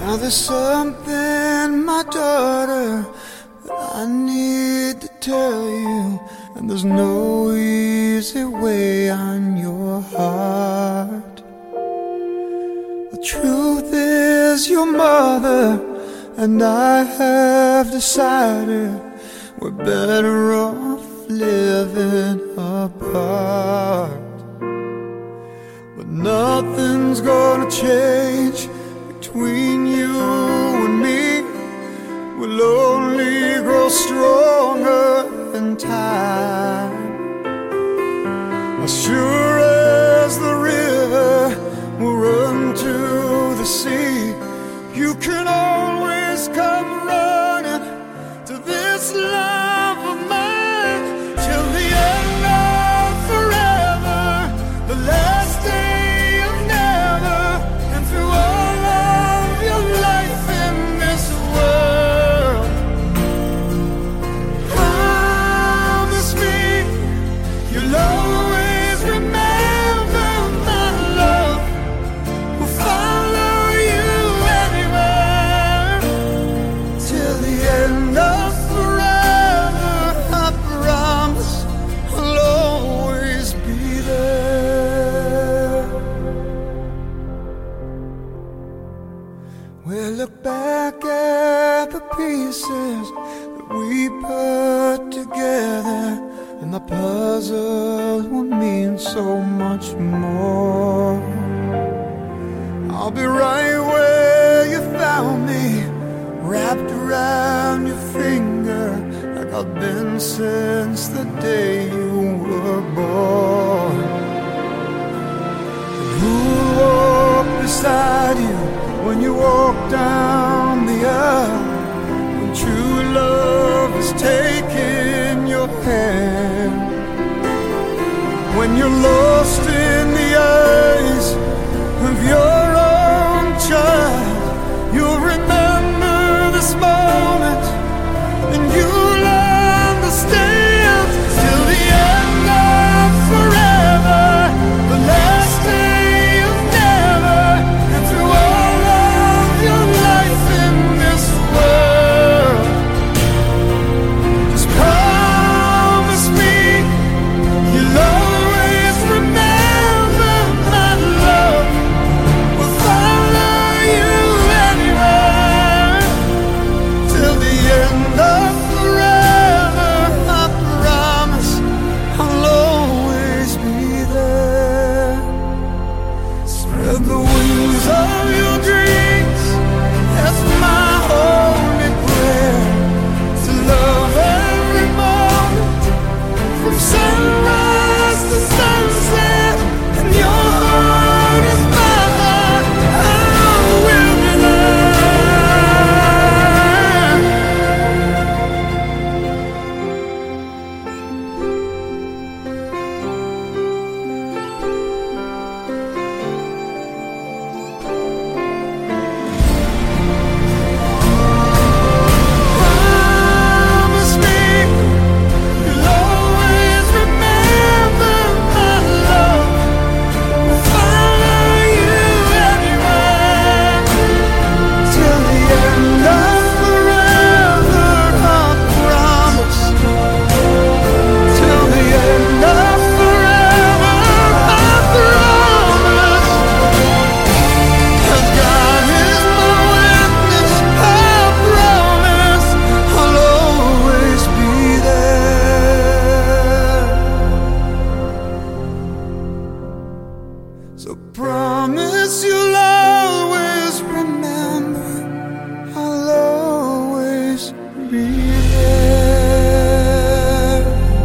there's something, my daughter, that I need to tell you, and there's no easy way on your heart. The truth is, your mother and I have decided we're better off living apart. But nothing's gonna change between you and me. We'll only grow stronger in time. As sure as the river will run to the sea, you can always come running to this love of mine till the end of forever, the last day of never, and through all of your life in this world. Promise me you'll always remember my love, will follow you anywhere till the end of forever. I promise I'll always be there. We'll look back at the pieces that we put together, and the puzzle will mean so much more. I'll be right where you found me, wrapped around your finger, like I've been since the day you were born. And who'll walk beside you when you walk down the aisle, when true love is taking your hand, when you're lost in the eyes of your own child. You'll remember this moment, and you'll understand till the end of forever, the last day of never, and through all of your life in this world. Just promise me you'll always remember my love, will follow you anywhere till the end of forever. I promise I'll always be there. Spread the wings of your dreams, that's my only prayer, to love every moment from sunrise to sunset, and your heart is my heart. I will be Promise me you'll always remember my love, will follow you anywhere till the end of forever. I promise till the end of forever. I promise, 'cause God is my witness. I promise I'll always be there. So promise you'll always remember I'll always be there.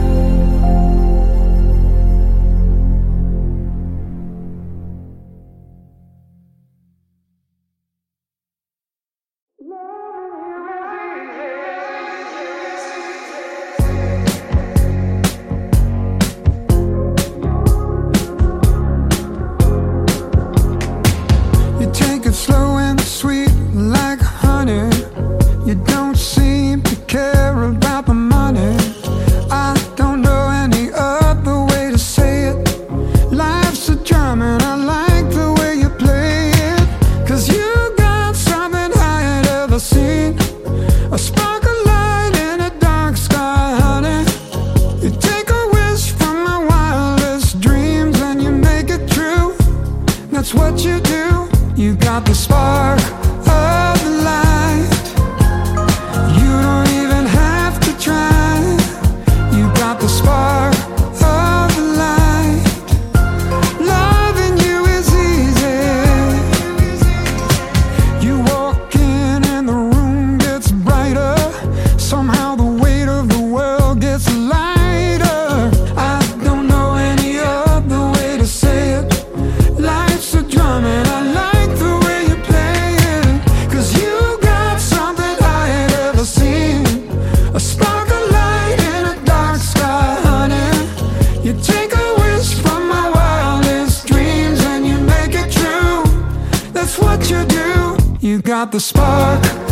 You take it slow and sweet like honey. You don't seem to care about the money. I don't know any other way to say it. Life's a drum and I like the way you play it, 'cause you got something what you do. You got the spark of the light. You don't even have to try. You got the spark of the light. Loving you is easy. You walk in and the room gets brighter. Somehow the weight of the world gets lighter. I don't know any other way to say it. Life's a drum and I like the way you play it. 'Cause you got something I ain't ever seen. A spark of light in a dark sky, honey. You take a wish from my wildest dreams and you make it true. That's what you do. You got the spark